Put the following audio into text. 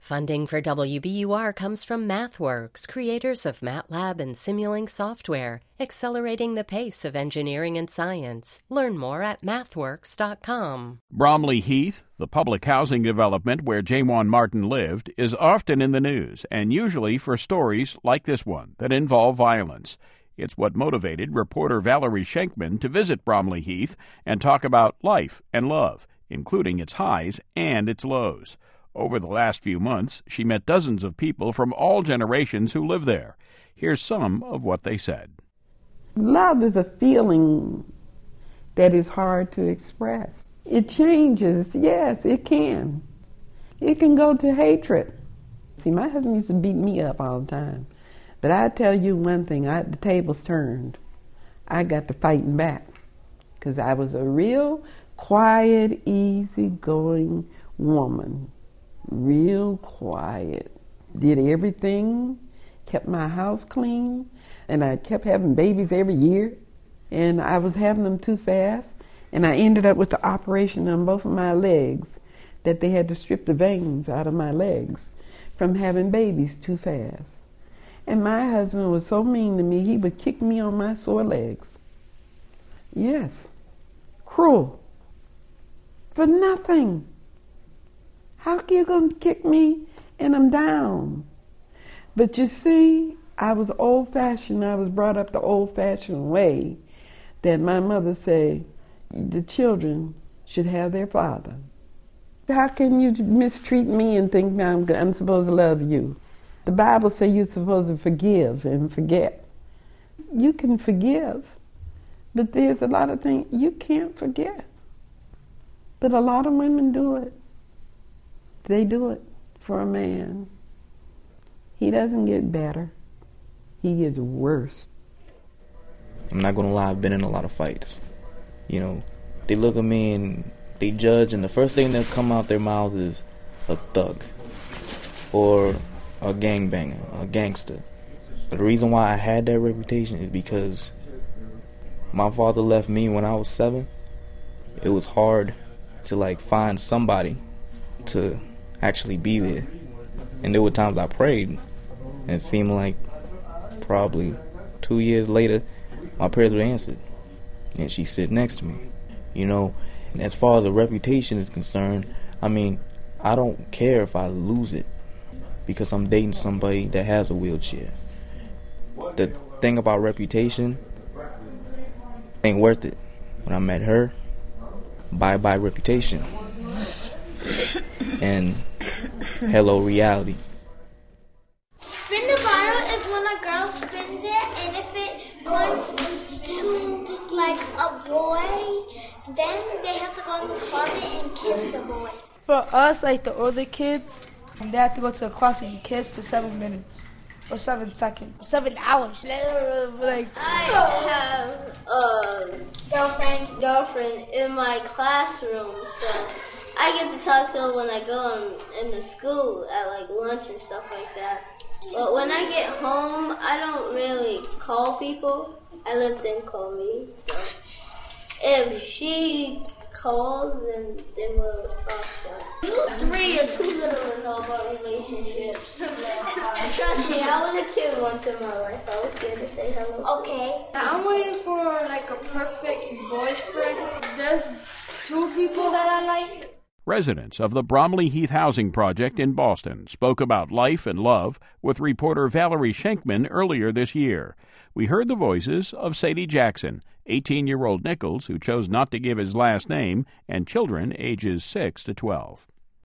Funding for WBUR comes from MathWorks, creators of MATLAB and Simulink software, accelerating the pace of engineering and science. Learn more at mathworks.com. Bromley Heath, the public housing development where Jawan Martin lived, is often in the news, and usually for stories like this one that involve violence. It's what motivated reporter Valerie Schenkman to visit Bromley Heath and talk about life and love, including its highs and its lows. Over the last few months, she met dozens of people from all generations who live there. Here's some of what they said. Love is a feeling that is hard to express. It changes, yes, it can. It can go to hatred. See, my husband used to beat me up all the time. But I tell you one thing, the tables turned. I got to fighting back because I was a real quiet, easygoing woman. Real quiet. Did everything, kept my house clean, and I kept having babies every year. And I was having them too fast, and I ended up with the operation on both of my legs that they had to strip the veins out of my legs from having babies too fast. And my husband was so mean to me, he would kick me on my sore legs. Yes, cruel, for nothing. How you gonna kick me and I'm down? But you see, I was old-fashioned. I was brought up the old-fashioned way that my mother said the children should have their father. How can you mistreat me and think I'm supposed to love you? The Bible says you're supposed to forgive and forget. You can forgive, but there's a lot of things you can't forget. But a lot of women do it. They do it for a man. He doesn't get better. He gets worse. I'm not going to lie, I've been in a lot of fights. You know, they look at me and they judge, and the first thing that come out their mouth is a thug or a gangbanger, a gangster. But the reason why I had that reputation is because my father left me when I was 7. It was hard to find somebody to actually be there. And there were times I prayed, and it seemed like probably 2 years later, my prayers were answered. And she sit next to me. You know, and as far as the reputation is concerned, I mean, I don't care if I lose it because I'm dating somebody that has a wheelchair. The thing about reputation ain't worth it. When I met her, bye-bye reputation. And hello reality. Spin the bottle is when a girl spins it, and if it points to a boy, then they have to go in the closet and kiss the boy. For us, the older kids, they have to go to the closet and kiss for 7 minutes. Or 7 seconds. 7 hours. I have a girlfriend in my classroom, so I get to talk to her when I go in the school at lunch and stuff like that. But when I get home, I don't really call people. I let them call me. So if she calls, then we'll talk. You 3 are too little to know about relationships. Trust me, I was a kid once in my life. I was scared to say hello. Okay. I'm waiting for a perfect boyfriend. There's 2 people that I like. Residents of the Bromley Heath Housing Project in Boston spoke about life and love with reporter Valerie Schenkman earlier this year. We heard the voices of Sadie Jackson, 18-year-old Nichols, who chose not to give his last name, and children ages 6 to 12.